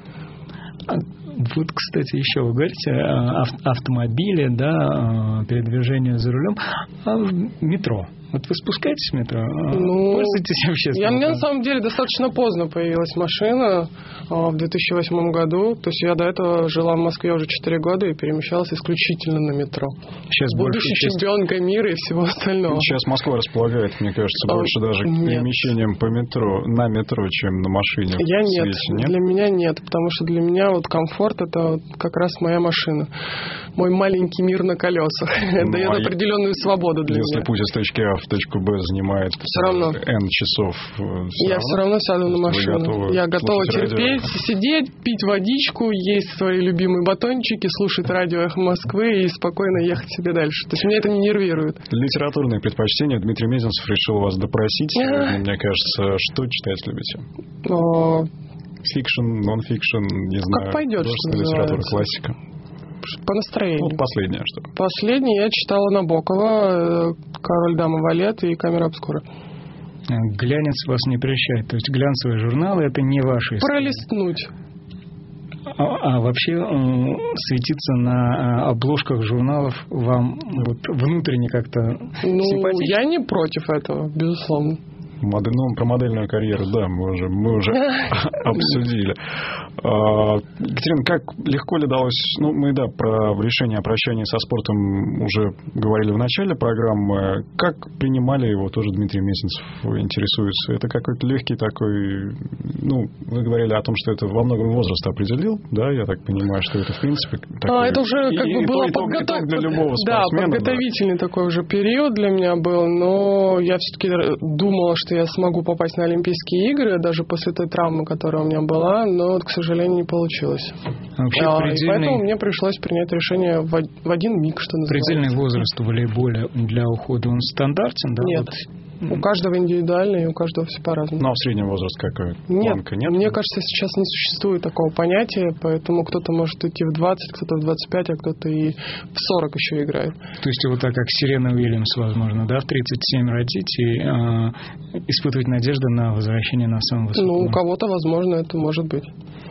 Вот, кстати, еще вы говорите о автомобиле, да, передвижение за рулем, а в метро. Вот вы спускаетесь в метро? Пользуетесь общественным? У меня на самом деле достаточно поздно появилась машина в 2008 году. То есть я до этого жила в Москве уже 4 года и перемещалась исключительно на метро. Сейчас будучи чемпионкой мира и всего остального. Сейчас Москва располагает, мне кажется, больше даже перемещением по метро, на метро, чем на машине. Нет, для меня нет, потому что для меня вот комфорт — это как раз моя машина. Мой маленький мир на колесах. Дает определенную свободу для меня. Если путь из точки А в точку Б занимает N часов, я все равно сяду на машину. Я готова терпеть, сидеть, пить водичку, есть свои любимые батончики, слушать радио «Эхо Москвы» и спокойно ехать себе дальше. То есть меня это не нервирует. Литературные предпочтения. Дмитрий Мезенцев решил вас допросить. Мне кажется, что читать любите? Фикшн, нон-фикшн, не знаю. Как пойдет, что литература, классика. По настроению. Последнее что? Последнее я читала Набокова «Король, дама, валет» и «Камера обскура». Глянец вас не прельщает. То есть глянцевые журналы — это не ваши истории. Пролистнуть. А вообще светиться на обложках журналов вам вот внутренне как-то симпатично? Я не против этого, безусловно. Про модельную карьеру, да, мы уже обсудили. Екатерина, как легко ли далось... Мы, про решение о прощании со спортом уже говорили в начале программы. Как принимали его, тоже Дмитрий Мезенцев интересуется. Это какой-то легкий такой... вы говорили о том, что это во многом возраст определил, да, я так понимаю, что это в принципе... такой... Это уже как бы было для любого спортсмена. Да, подготовительный такой уже период для меня был, но я все-таки думала, что я смогу попасть на Олимпийские игры, даже после той травмы, которая у меня была, но, к сожалению, не получилось. И поэтому мне пришлось принять решение в один миг, что называется. Предельный возраст в волейболе для ухода, он стандартен, да? Нет. У каждого индивидуально, и у каждого все по-разному. А в среднем возраст какой? Нет. Мне кажется, сейчас не существует такого понятия, поэтому кто-то может идти в 20, кто-то в 25, а кто-то и в 40 еще играет. То есть вот так, как Серена Уильямс, возможно, да, в 37 родить и испытывать надежду на возвращение на самом высоком. У кого-то, возможно, это может быть.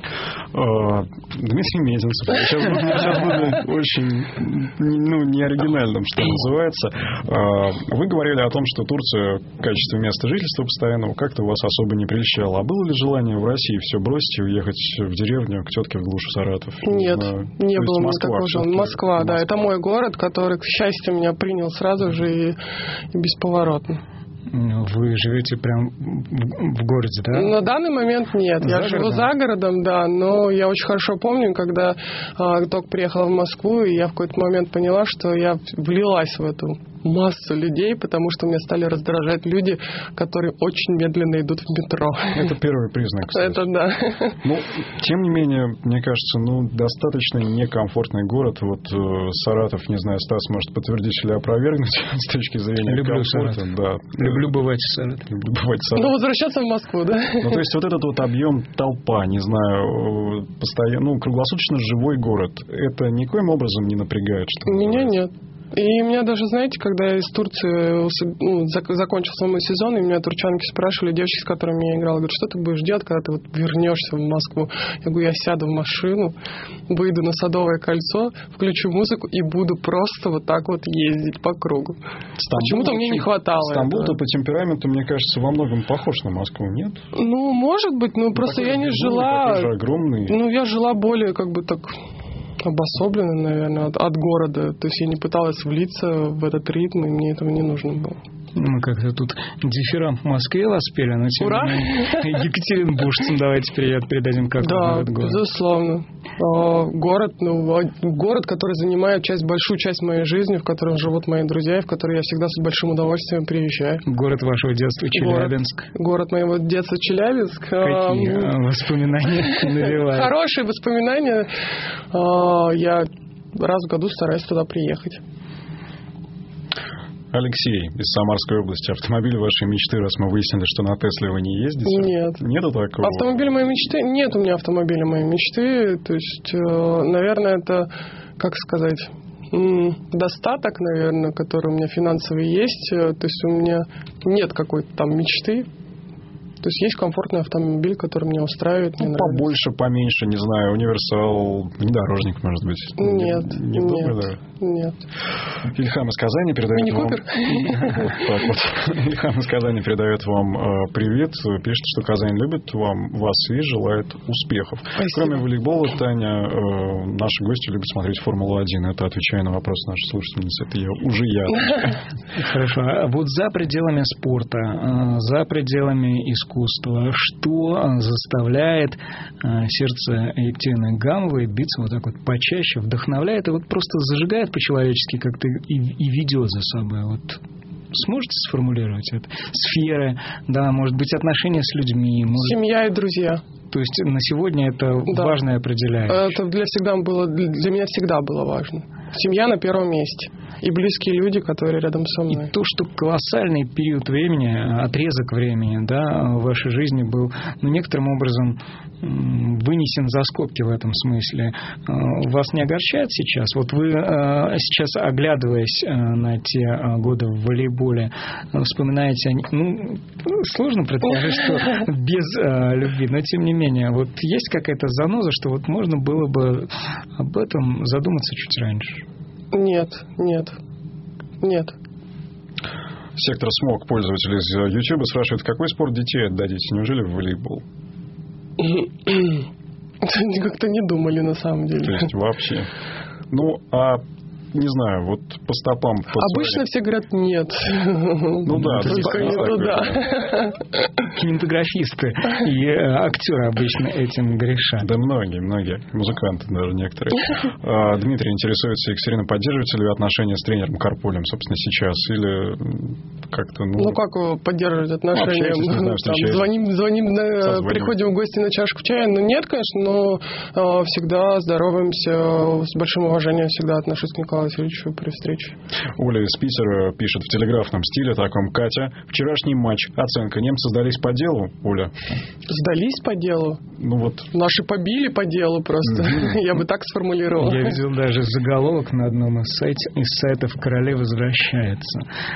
Дмитрий Мезенцев. Сейчас буду очень неоригинальным, что называется. Вы говорили о том, что Турция в качестве места жительства постоянного как-то вас особо не прельщала. А было ли желание в России все бросить и уехать в деревню к тетке в глушь Саратов? Нет, не было мне такого желания. Москва, да, это мой город, который, к счастью, меня принял сразу же и бесповоротно. Вы живете прям в городе, да? На данный момент нет. Я живу за городом, да, но я очень хорошо помню, когда только приехала в Москву, и я в какой-то момент поняла, что я влилась в эту массу людей, потому что меня стали раздражать люди, которые очень медленно идут в метро. Это первый признак, кстати. Это да. Ну, тем не менее, мне кажется, достаточно некомфортный город. Вот Саратов, не знаю, Стас может подтвердить или опровергнуть с точки зрения комфорта. Да. Люблю бывать в Саратове. Возвращаться в Москву, да? То есть, вот этот вот объем толпа, не знаю, постоянно, круглосуточно живой город, это никоим образом не напрягает? Меня нет. И меня даже, знаете, когда я из Турции закончился мой сезон, и меня турчанки спрашивали, девочки, с которыми я играла, говорят, что ты будешь делать, когда ты вернешься в Москву? Я говорю, я сяду в машину, выйду на Садовое кольцо, включу музыку и буду просто вот так вот ездить по кругу. Почему-то мне не хватало Стамбул-то по темпераменту, мне кажется, во многом похож на Москву, нет? Может быть, просто я не жила... Такой же огромный. Я жила более так... обособленно, наверное, от города. То есть я не пыталась влиться в этот ритм, и мне этого не нужно было. Мы как-то тут дифирамб в Москве воспели, но тем не менее екатеринбуржцам давайте привет передадим, как город. Да, безусловно. Город, который занимает большую часть моей жизни, в котором живут мои друзья, в который я всегда с большим удовольствием приезжаю. Город вашего детства Челябинск. Город моего детства Челябинск. Какие воспоминания навевают? Хорошие воспоминания. Я раз в году стараюсь туда приехать. Алексей из Самарской области. Автомобиль вашей мечты, раз мы выяснили, что на Тесле вы не ездите? Нет. Нету такого? Автомобиль моей мечты? Нет у меня автомобиля моей мечты. То есть, наверное, это, как сказать, достаток, наверное, который у меня финансовый есть. То есть, у меня нет какой-то там мечты. То есть, есть комфортный автомобиль, который меня устраивает. Побольше, поменьше, не знаю, универсал, внедорожник, может быть? Нет. Нет. Ильхам из Казани передает вам... Ильхам из Казани передает вам привет. Пишет, что Казань любит вас и желает успехов. Спасибо. Кроме волейбола, Таня, наши гости любят смотреть Формулу-1. Это отвечая на вопрос нашей слушательницы. Это уже я. Хорошо. А вот за пределами спорта, за пределами искусства, что заставляет сердце Екатерины Гамовой биться вот так вот почаще, вдохновляет и вот просто зажигает по-человечески как-то и ведет за собой? Вот сможете сформулировать это? Сферы, да, может быть, отношения с людьми. Семья и друзья. То есть на сегодня это важное определяющее. Это для меня всегда было важно. Семья на первом месте. И близкие люди, которые рядом со мной. И то, что колоссальный период времени, отрезок времени, да, в вашей жизни был, некоторым образом вынесен за скобки в этом смысле. Вас не огорчает сейчас? Вот вы сейчас, оглядываясь на те годы в волейболе, вспоминаете о них. Сложно предположить, что без любви, но тем не менее, вот есть какая-то заноза, что вот можно было бы об этом задуматься чуть раньше? Нет. Сектор Смог, пользователь из YouTube, спрашивает, какой спорт детей отдадите? Неужели в волейбол? Как-то не думали, на самом деле. То есть вообще. Не знаю, вот по стопам... Обычно все говорят нет. Кинематографисты и актеры обычно этим грешат. Да многие. Музыканты даже некоторые. Дмитрий интересуется, Екатерина, поддерживаете ли вы отношения с тренером Карполем, собственно, сейчас? Или как-то... как поддерживать отношения? Звоним, приходим в гости на чашку чая. Нет, конечно, но всегда здороваемся. С большим уважением всегда отношусь к Николаю Васильевичу при встрече. Оля из Питера пишет в телеграфном стиле таком: Катя, вчерашний матч, оценка. Немцы сдались по делу, Оля? Сдались по делу? Наши побили по делу просто. Я бы так сформулировал. Я видел даже заголовок на одном из сайтов «Королева возвращается».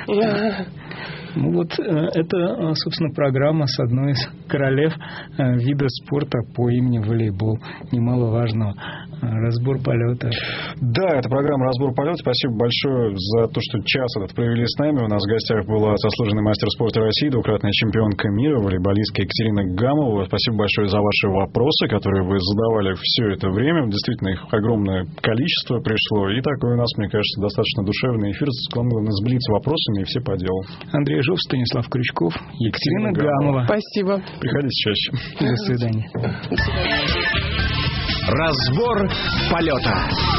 Это, собственно, программа с одной из королев вида спорта по имени волейбол. Немаловажного. Разбор полета. Да, это программа «Разбор полета». Спасибо большое за то, что час этот провели с нами. У нас в гостях была заслуженный мастер спорта России, двукратная чемпионка мира, волейболистка Екатерина Гамова. Спасибо большое за ваши вопросы, которые вы задавали все это время. Действительно, их огромное количество пришло. И такой у нас, мне кажется, достаточно душевный эфир. Главное, сблизиться вопросами, и все по делу. Андрей Жов, Станислав Крючков, Екатерина Гамова. Спасибо. Приходите чаще. До свидания. Разбор полета.